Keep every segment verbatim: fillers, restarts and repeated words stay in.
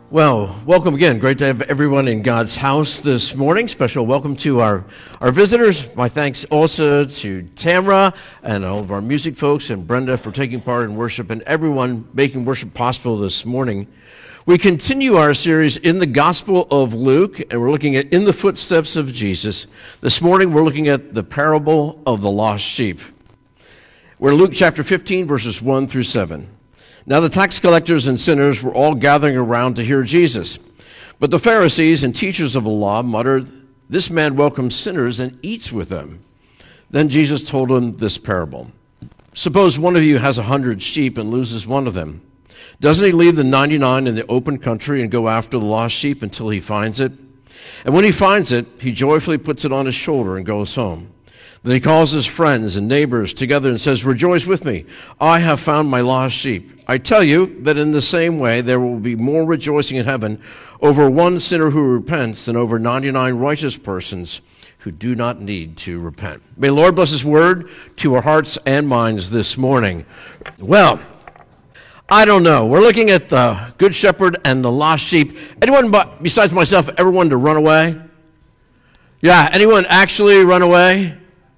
Well, welcome again. Great to have everyone in God's house this morning. Special welcome to our, our visitors. My thanks also to Tamra and all of our music folks and Brenda for taking part in worship and everyone making worship possible this morning. We continue our series in the Gospel of Luke, and we're looking at In the Footsteps of Jesus. This morning we're looking at the parable of the lost sheep. We're in Luke chapter fifteen, verses one through seven. Now the tax collectors and sinners were all gathering around to hear Jesus. But the Pharisees and teachers of the law muttered, "This man welcomes sinners and eats with them." Then Jesus told them this parable. "Suppose one of you has a hundred sheep and loses one of them. Doesn't he leave the ninety-nine in the open country and go after the lost sheep until he finds it? And when he finds it, he joyfully puts it on his shoulder and goes home. Then he calls his friends and neighbors together and says, 'Rejoice with me, I have found my lost sheep.' I tell you that in the same way there will be more rejoicing in heaven over one sinner who repents than over ninety-nine righteous persons who do not need to repent." May the Lord bless his word to our hearts and minds this morning. Well, I don't know. We're looking at the Good Shepherd and the lost sheep. Anyone but, besides myself ever wanted to run away? Yeah, anyone actually run away?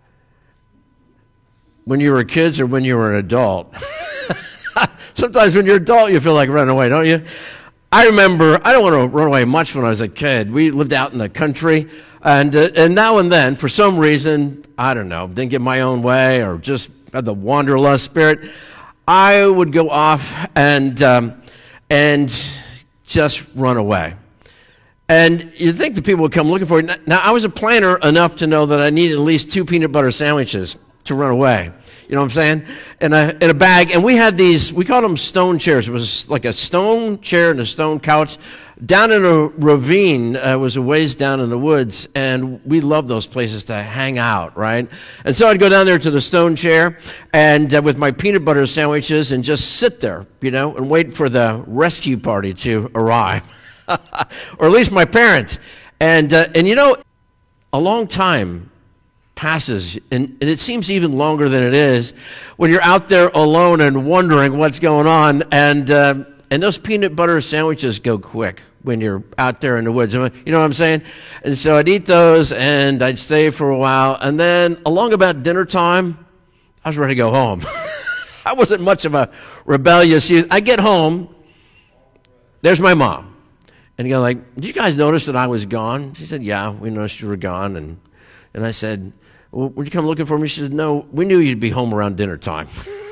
When you were kids or when you were an adult? Sometimes when you're an adult, you feel like running away, don't you? I remember, I don't want to run away much when I was a kid. We lived out in the country, and uh, and now and then, for some reason, I don't know, didn't get my own way or just had the wanderlust spirit, I would go off and um, and just run away. And you'd think the people would come looking for it. Now, I was a planner enough to know that I needed at least two peanut butter sandwiches to run away. You know what I'm saying? In a, in a bag. And we had these, we called them stone chairs. It was like a stone chair and a stone couch down in a ravine. Uh, it was a ways down in the woods. And we loved those places to hang out, right? And so I'd go down there to the stone chair and uh, with my peanut butter sandwiches and just sit there, you know, and wait for the rescue party to arrive. Or at least my parents. And, uh, and you know, a long time passes, and, and it seems even longer than it is when you're out there alone and wondering what's going on, and uh, and those peanut butter sandwiches go quick when you're out there in the woods. You know what I'm saying? And so I'd eat those, and I'd stay for a while, and then along about dinner time, I was ready to go home. I wasn't much of a rebellious youth. I get home, there's my mom, and you go like, "Did you guys notice that I was gone?" She said, "Yeah, we noticed you were gone," and and I said, "Well, would you come looking for me?" She said, "No, we knew you'd be home around dinner time."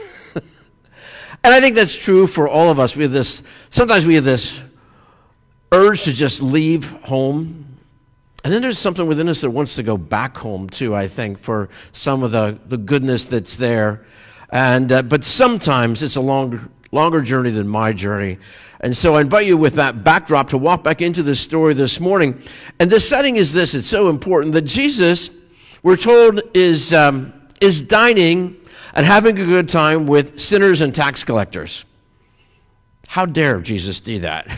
And I think that's true for all of us. We have this, sometimes we have this urge to just leave home. And then there's something within us that wants to go back home too, I think, for some of the, the goodness that's there. And uh, but sometimes it's a longer, longer journey than my journey. And so I invite you with that backdrop to walk back into this story this morning. And the setting is this. It's so important that Jesus, we're told, is um, is dining and having a good time with sinners and tax collectors. How dare Jesus do that?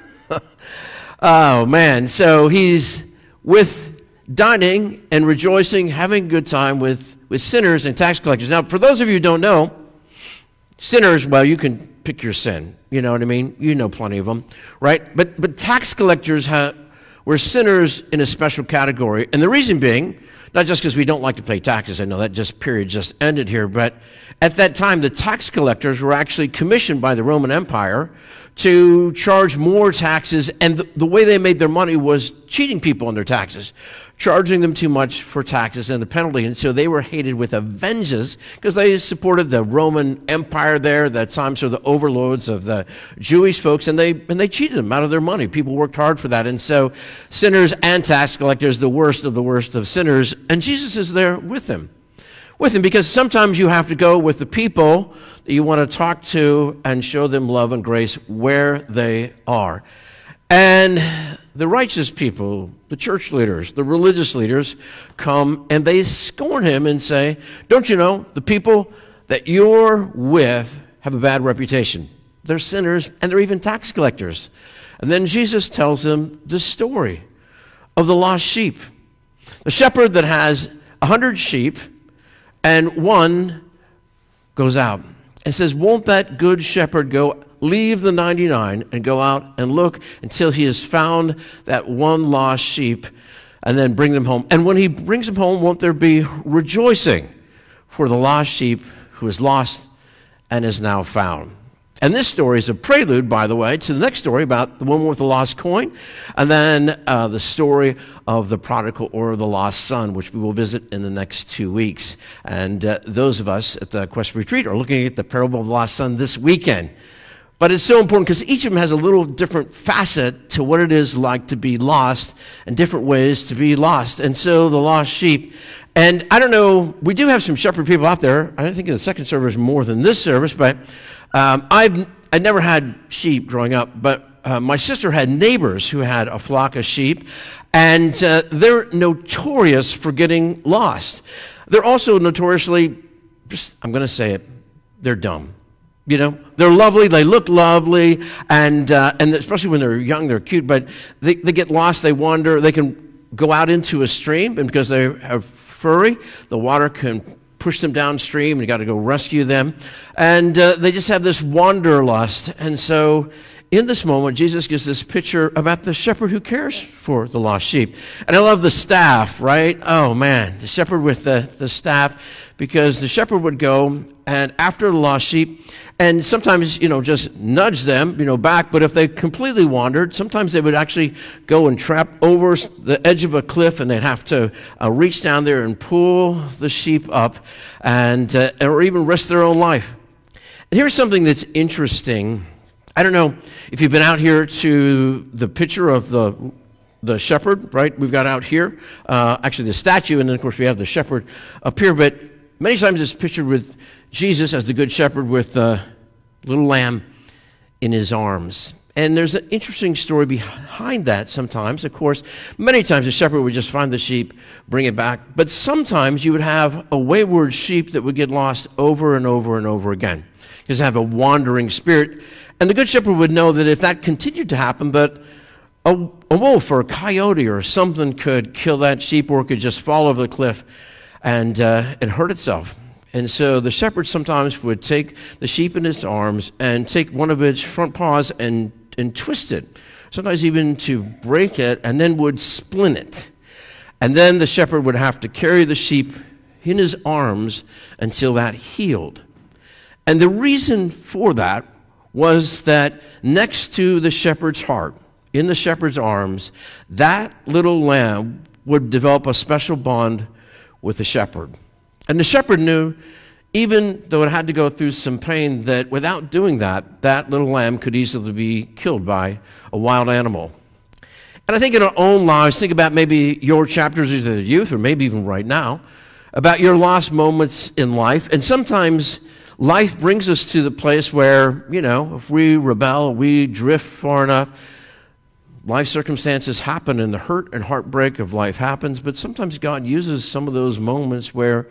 Oh, man. So he's with dining and rejoicing, having a good time with, with sinners and tax collectors. Now, for those of you who don't know, sinners, well, you can pick your sin. You know what I mean? You know plenty of them, right? But, but tax collectors ha- were sinners in a special category. And the reason being, not just because we don't like to pay taxes. I know that just period just ended here. But at that time, the tax collectors were actually commissioned by the Roman Empire to charge more taxes. And the, the way they made their money was cheating people on their taxes, charging them too much for taxes and the penalty. And so they were hated with a vengeance because they supported the Roman Empire there at that time, so the overlords of the Jewish folks, and they and they cheated them out of their money. People worked hard for that. And so sinners and tax collectors, the worst of the worst of sinners, and Jesus is there with them. With them, because sometimes you have to go with the people that you want to talk to and show them love and grace where they are. And the righteous people, the church leaders, the religious leaders come and they scorn him and say, "Don't you know the people that you're with have a bad reputation? They're sinners and they're even tax collectors." And then Jesus tells them the story of the lost sheep. The shepherd that has a hundred sheep and one goes out and says, "Won't that good shepherd go leave the ninety-nine and go out and look until he has found that one lost sheep and then bring them home. And when he brings them home, won't there be rejoicing for the lost sheep who is lost and is now found? And this story is a prelude, by the way, to the next story about the woman with the lost coin, and then uh, the story of the prodigal or the lost son, which we will visit in the next two weeks. And uh, those of us at the Quest Retreat are looking at the parable of the lost son this weekend. But it's so important because each of them has a little different facet to what it is like to be lost and different ways to be lost. And so the lost sheep. And I don't know, we do have some shepherd people out there. I don't think in the second service more than this service, but um, I've I never had sheep growing up, but uh, my sister had neighbors who had a flock of sheep, and uh, they're notorious for getting lost. They're also notoriously, just, I'm going to say it, they're dumb. You know, they're lovely, they look lovely, and uh, and especially when they're young, they're cute, but they, they get lost, they wander, they can go out into a stream, and because they are furry, the water can push them downstream, and you got to go rescue them. And uh, they just have this wanderlust. And so in this moment, Jesus gives this picture about the shepherd who cares for the lost sheep. And I love the staff, right? Oh, man, the shepherd with the, the staff, because the shepherd would go and after the lost sheep, and sometimes, you know, just nudge them, you know, back. But if they completely wandered, sometimes they would actually go and trap over the edge of a cliff, and they'd have to uh, reach down there and pull the sheep up, and uh, or even risk their own life. And here's something that's interesting. I don't know if you've been out here to the picture of the the shepherd, right? We've got out here, uh, actually the statue, and then of course we have the shepherd up here. But many times it's pictured with Jesus as the good shepherd with the little lamb in his arms. And there's an interesting story behind that sometimes. Of course, many times the shepherd would just find the sheep, bring it back. But sometimes you would have a wayward sheep that would get lost over and over and over again, because they have a wandering spirit. And the good shepherd would know that if that continued to happen, but a, a wolf or a coyote or something could kill that sheep, or it could just fall over the cliff and, uh, and hurt itself. And so the shepherd sometimes would take the sheep in his arms and take one of its front paws and, and twist it, sometimes even to break it, and then would splint it. And then the shepherd would have to carry the sheep in his arms until that healed. And the reason for that was that next to the shepherd's heart, in the shepherd's arms, that little lamb would develop a special bond with the shepherd. And the shepherd knew, even though it had to go through some pain, that without doing that, that little lamb could easily be killed by a wild animal. And I think in our own lives, think about maybe your chapters as a youth, or maybe even right now, about your lost moments in life. And sometimes life brings us to the place where, you know, if we rebel, we drift far enough, life circumstances happen and the hurt and heartbreak of life happens. But sometimes God uses some of those moments where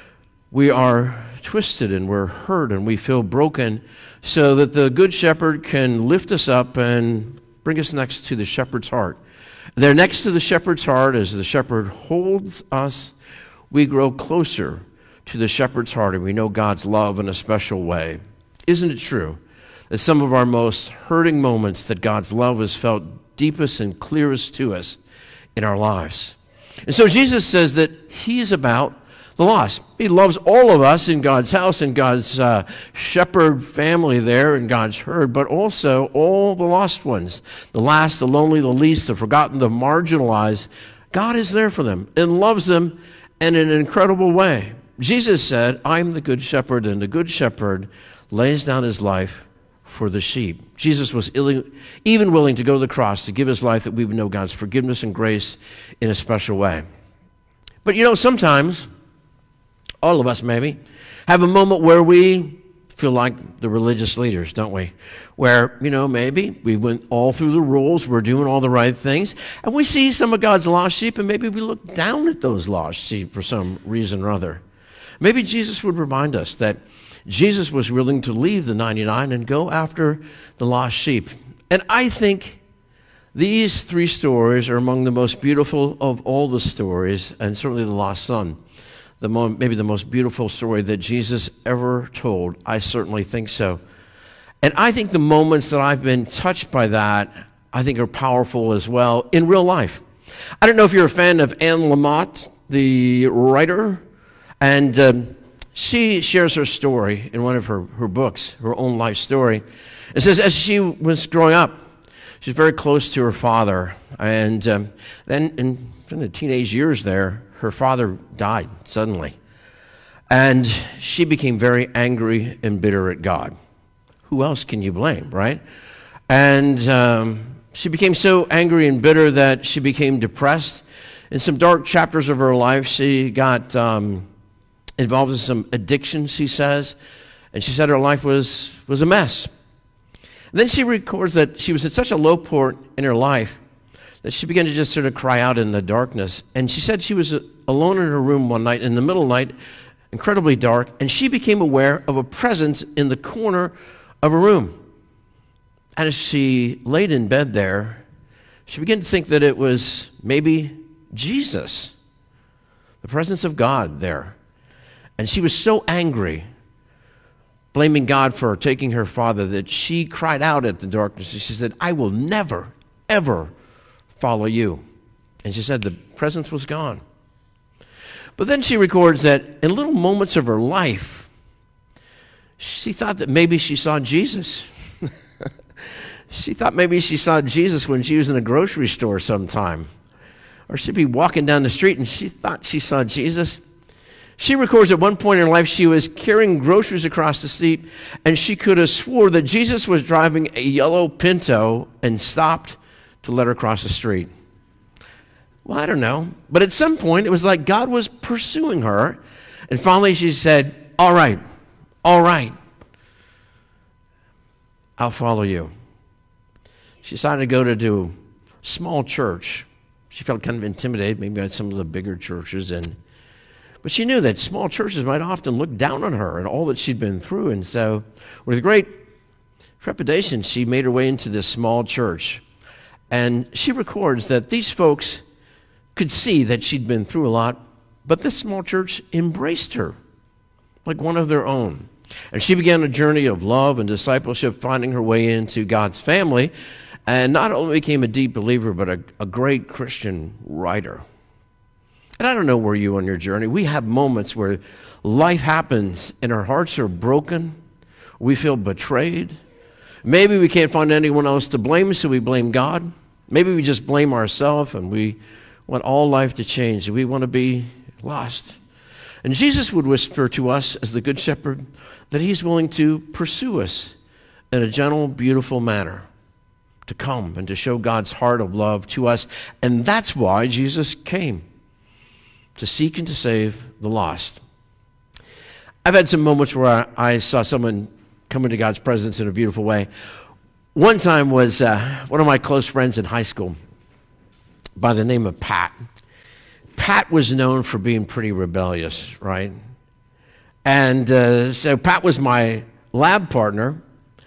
we are twisted and we're hurt and we feel broken, so that the good shepherd can lift us up and bring us next to the shepherd's heart. There next to the shepherd's heart, as the shepherd holds us, we grow closer to the shepherd's heart, and we know God's love in a special way. Isn't it true that some of our most hurting moments, that God's love is felt deepest and clearest to us in our lives? And so Jesus says that he is about the lost. He loves all of us in God's house, in God's uh, shepherd family there, in God's herd, but also all the lost ones, the last, the lonely, the least, the forgotten, the marginalized. God is there for them and loves them in an incredible way. Jesus said, I'm the good shepherd, and the good shepherd lays down his life for the sheep. Jesus was even willing to go to the cross to give his life that we would know God's forgiveness and grace in a special way. But you know, sometimes, all of us maybe, have a moment where we feel like the religious leaders, don't we? Where, you know, maybe we went all through the rules, we're doing all the right things, and we see some of God's lost sheep, and maybe we look down at those lost sheep for some reason or other. Maybe Jesus would remind us that Jesus was willing to leave the ninety-nine and go after the lost sheep. And I think these three stories are among the most beautiful of all the stories, and certainly the lost son, the mo- maybe the most beautiful story that Jesus ever told. I certainly think so. And I think the moments that I've been touched by that, I think are powerful as well in real life. I don't know if you're a fan of Anne Lamott, the writer, and um, she shares her story in one of her, her books, her own life story. It says as she was growing up, she was very close to her father, and um, then in, in the teenage years there, her father died suddenly. And she became very angry and bitter at God. Who else can you blame, right? And um, she became so angry and bitter that she became depressed. In some dark chapters of her life, she got um, involved in some addictions, she says. And she said her life was, was a mess. And then she records that she was at such a low point in her life that she began to just sort of cry out in the darkness. And she said she was alone in her room one night, in the middle of the night, incredibly dark, and she became aware of a presence in the corner of her room. And as she laid in bed there, she began to think that it was maybe Jesus, the presence of God there. And she was so angry, blaming God for taking her father, that she cried out at the darkness. She said, I will never, ever follow you. And she said the presence was gone. But then she records that in little moments of her life, she thought that maybe she saw Jesus. She thought maybe she saw Jesus when she was in a grocery store sometime. Or she'd be walking down the street and she thought she saw Jesus. She records at one point in her life she was carrying groceries across the street and she could have swore that Jesus was driving a yellow Pinto and stopped to let her cross the street. Well, I don't know. But at some point, it was like God was pursuing her. And finally, she said, all right, all right, I'll follow you. She decided to go to do a small church. She felt kind of intimidated, maybe at some of the bigger churches. And but she knew that small churches might often look down on her and all that she'd been through. And so with great trepidation, she made her way into this small church. And she records that these folks could see that she'd been through a lot, but this small church embraced her like one of their own. And she began a journey of love and discipleship, finding her way into God's family, and not only became a deep believer, but a, a great Christian writer. And I don't know where you are on your journey. We have moments where life happens and our hearts are broken. We feel betrayed. Maybe we can't find anyone else to blame, so we blame God. Maybe we just blame ourselves and we want all life to change. We want to be lost. And Jesus would whisper to us as the Good Shepherd that he's willing to pursue us in a gentle, beautiful manner, to come and to show God's heart of love to us. And that's why Jesus came, to seek and to save the lost. I've had some moments where I, I saw someone come into God's presence in a beautiful way. One time was uh, one of my close friends in high school by the name of Pat. Pat was known for being pretty rebellious, right? And uh, so Pat was my lab partner,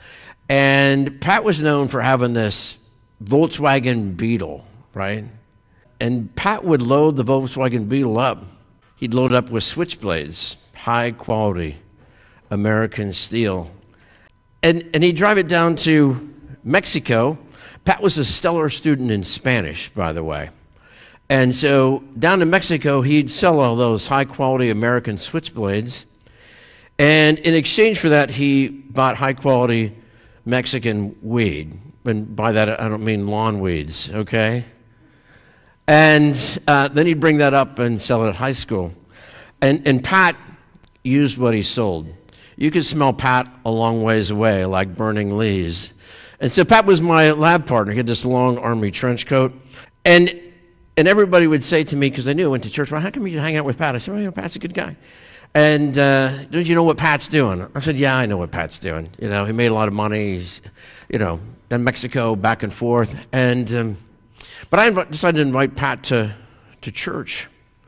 and Pat was known for having this Volkswagen Beetle, right? And Pat would load the Volkswagen Beetle up. He'd load it up with switchblades, high quality American steel. And, and he'd drive it down to Mexico. Pat was a stellar student in Spanish, by the way. And so down to Mexico, he'd sell all those high-quality American switchblades. And in exchange for that, he bought high-quality Mexican weed. And by that, I don't mean lawn weeds, okay? And uh, then he'd bring that up and sell it at high school. And, and Pat used what he sold. You could smell Pat a long ways away, like burning leaves. And so Pat was my lab partner. He had this long army trench coat. And and everybody would say to me, because I knew I went to church, well, how come you hang out with Pat? I said, well, you know, Pat's a good guy. And uh, don't you know what Pat's doing? I said, yeah, I know what Pat's doing. You know, he made a lot of money. He's, you know, done Mexico back and forth. And um, but I inv- decided to invite Pat to, to church.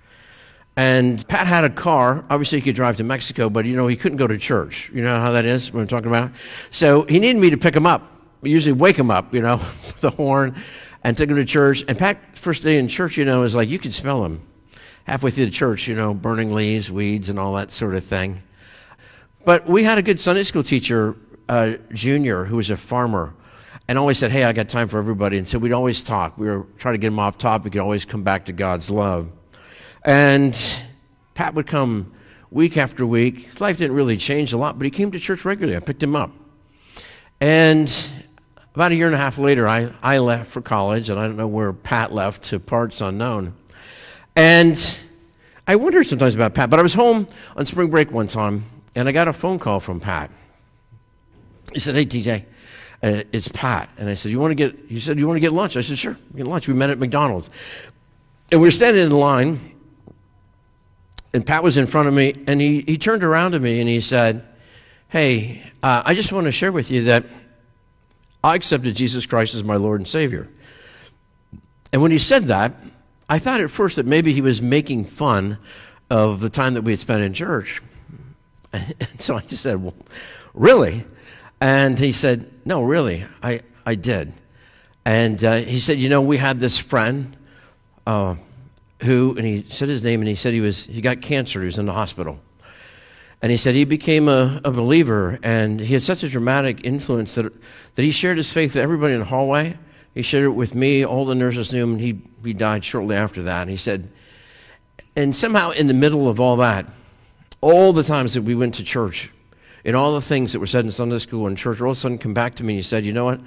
And Pat had a car. Obviously, he could drive to Mexico, but, you know, he couldn't go to church. You know how that is, what I'm talking about? So he needed me to pick him up. We usually wake him up, you know, with the horn, and take him to church. And Pat, first day in church, you know, is like, you could smell him halfway through the church, you know, burning leaves, weeds, and all that sort of thing. But we had a good Sunday school teacher uh, Junior, who was a farmer, and always said, hey, I got time for everybody. And so we'd always talk. We were trying to get him off topic. He'd always come back to God's love. And Pat would come week after week. His life didn't really change a lot, but he came to church regularly. I picked him up. And about a year and a half later, I, I left for college, and I don't know where Pat left, to parts unknown. And I wondered sometimes about Pat, but I was home on spring break one time, and I got a phone call from Pat. He said, hey, T J, uh, it's Pat. And I said, you want to get, he said, you want to get lunch? I said, sure, get lunch. We met at McDonald's. And we were standing in line, and Pat was in front of me, and he, he turned around to me, and he said, hey, uh, I just want to share with you that I accepted Jesus Christ as my Lord and Savior. And when he said that, I thought at first that maybe he was making fun of the time that we had spent in church. And so I just said, well, really? And he said, no, really, I, I did. And uh, he said, you know, we had this friend uh, who, and he said his name, and he said he was he got cancer, he was in the hospital. And he said he became a, a believer, and he had such a dramatic influence that, that he shared his faith with everybody in the hallway. He shared it with me, all the nurses knew him, and he, he died shortly after that. And he said, and somehow in the middle of all that, all the times that we went to church, and all the things that were said in Sunday school and church, all of a sudden come back to me and he said, you know what?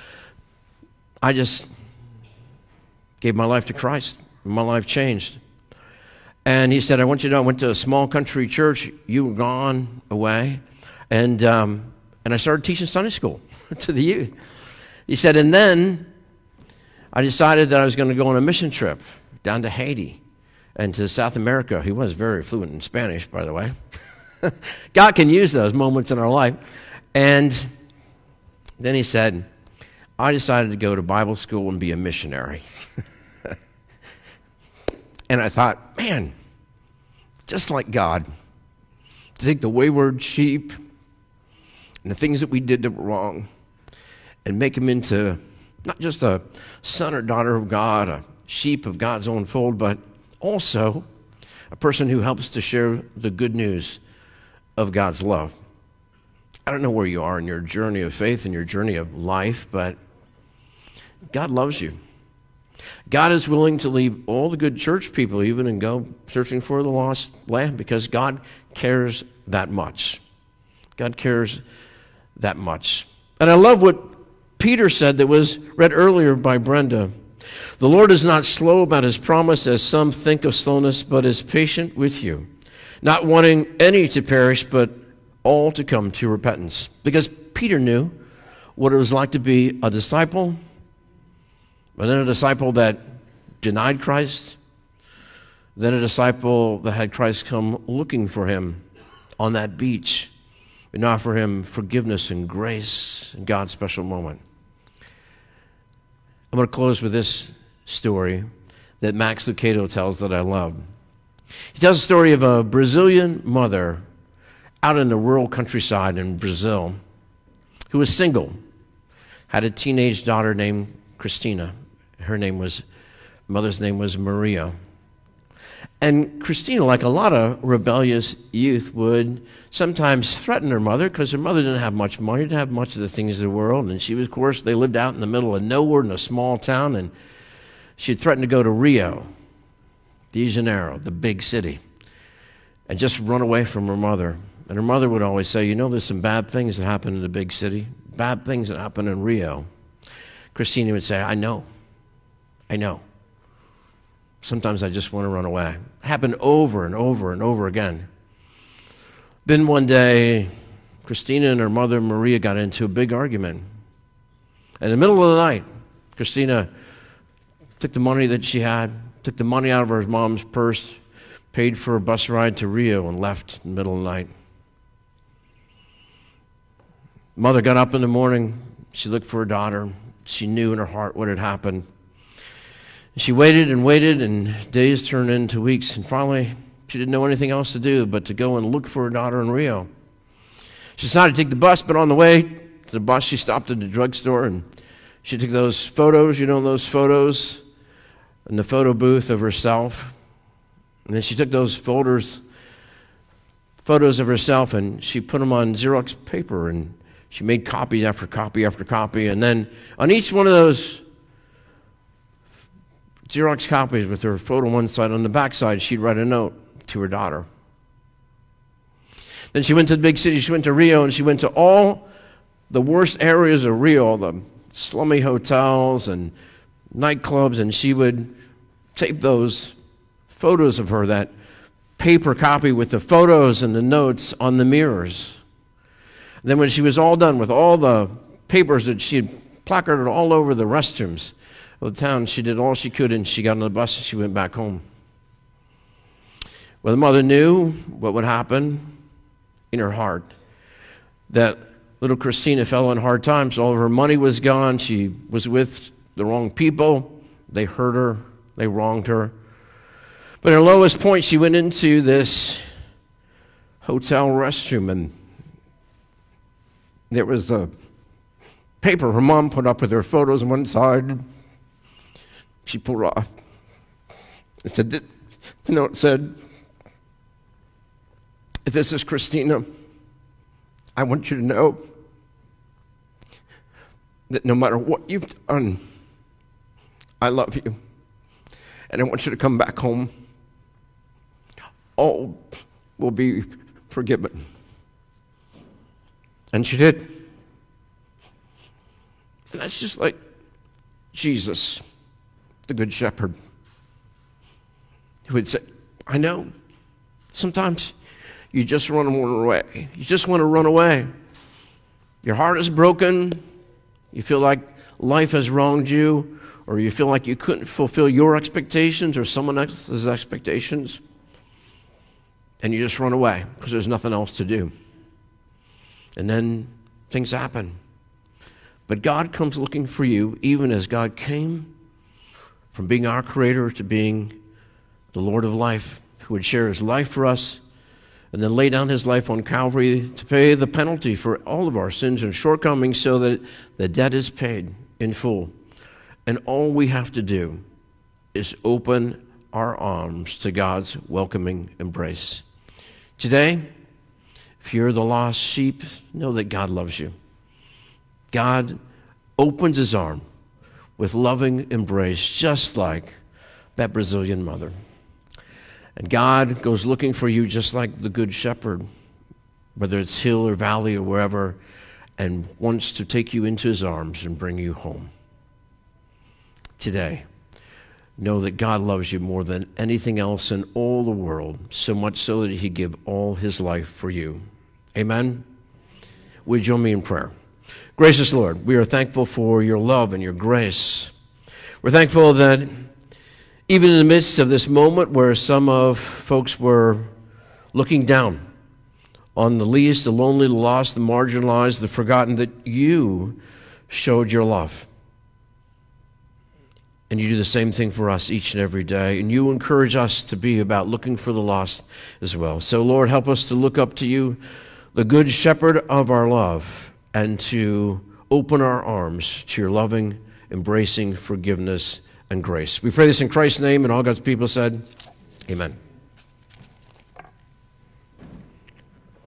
I just gave my life to Christ. My life changed. And he said, I want you to know, I went to a small country church. You were gone away. And, um, and I started teaching Sunday school to the youth. He said, and then I decided that I was going to go on a mission trip down to Haiti and to South America. He was very fluent in Spanish, by the way. God can use those moments in our life. And then he said, I decided to go to Bible school and be a missionary. And I thought, man, just like God, to take the wayward sheep and the things that we did that were wrong and make them into not just a son or daughter of God, a sheep of God's own fold, but also a person who helps to share the good news of God's love. I don't know where you are in your journey of faith and your journey of life, but God loves you. God is willing to leave all the good church people even and go searching for the lost lamb because God cares that much. God cares that much. And I love what Peter said that was read earlier by Brenda. The Lord is not slow about his promise, as some think of slowness, but is patient with you, not wanting any to perish, but all to come to repentance. Because Peter knew what it was like to be a disciple, but then a disciple that denied Christ, then a disciple that had Christ come looking for him on that beach and offer him forgiveness and grace in God's special moment. I'm going to close with this story that Max Lucado tells that I love. He tells a story of a Brazilian mother out in the rural countryside in Brazil who was single, had a teenage daughter named Christina. Her name was, mother's name was Maria. And Christina, like a lot of rebellious youth, would sometimes threaten her mother because her mother didn't have much money, didn't have much of the things of the world. And she was, of course, they lived out in the middle of nowhere in a small town, and she'd threatened to go to Rio de Janeiro, the big city, and just run away from her mother. And her mother would always say, you know, there's some bad things that happen in the big city, bad things that happen in Rio. Christina would say, I know, I know. Sometimes I just want to run away. It happened over and over and over again. Then one day, Christina and her mother, Maria, got into a big argument. In the middle of the night, Christina took the money that she had, took the money out of her mom's purse, paid for a bus ride to Rio, and left in the middle of the night. Mother got up in the morning. She looked for her daughter. She knew in her heart what had happened. She waited and waited, and days turned into weeks, and finally, she didn't know anything else to do but to go and look for her daughter in Rio. She decided to take the bus, but on the way to the bus, she stopped at the drugstore, and she took those photos, you know those photos, in the photo booth of herself. And then she took those folders, photos of herself, and she put them on Xerox paper, and she made copy after copy after copy. And then on each one of those Xerox copies with her photo on one side, on the back side, she'd write a note to her daughter. Then she went to the big city. She went to Rio, and she went to all the worst areas of Rio, the slummy hotels and nightclubs, and she would tape those photos of her, that paper copy with the photos and the notes on the mirrors. Then when she was all done with all the papers that she had placarded all over the restrooms of the town, she did all she could, and she got on the bus and she went back home. Well, the mother knew what would happen in her heart, that little Christina fell in hard times. All of her money was gone. She was with the wrong people. They hurt her. They wronged her. But at her lowest point, she went into this hotel restroom, and there was a paper her mom put up with her photos on one side. She pulled it off. It said, the note said, "If this is Christina, I want you to know that no matter what you've done, I love you. And I want you to come back home. All will be forgiven." And she did. And that's just like Jesus, the Good Shepherd, who would say, I know, sometimes you just want to run away. You just want to run away. Your heart is broken. You feel like life has wronged you, or you feel like you couldn't fulfill your expectations or someone else's expectations, and you just run away because there's nothing else to do. And then things happen. But God comes looking for you, even as God came from being our creator to being the Lord of life, who would share his life for us and then lay down his life on Calvary to pay the penalty for all of our sins and shortcomings so that the debt is paid in full. And all we have to do is open our arms to God's welcoming embrace. Today, if you're the lost sheep, know that God loves you. God opens his arm with loving embrace, just like that Brazilian mother. And God goes looking for you just like the Good Shepherd, whether it's hill or valley or wherever, and wants to take you into his arms and bring you home. Today, know that God loves you more than anything else in all the world, so much so that he'd give all his life for you. Amen? Would you join me in prayer? Gracious Lord, we are thankful for your love and your grace. We're thankful that even in the midst of this moment where some of folks were looking down on the least, the lonely, the lost, the marginalized, the forgotten, that you showed your love. And you do the same thing for us each and every day. And you encourage us to be about looking for the lost as well. So, Lord, help us to look up to you, the Good Shepherd of our love, and to open our arms to your loving, embracing forgiveness and grace. We pray this in Christ's name, and all God's people said, amen.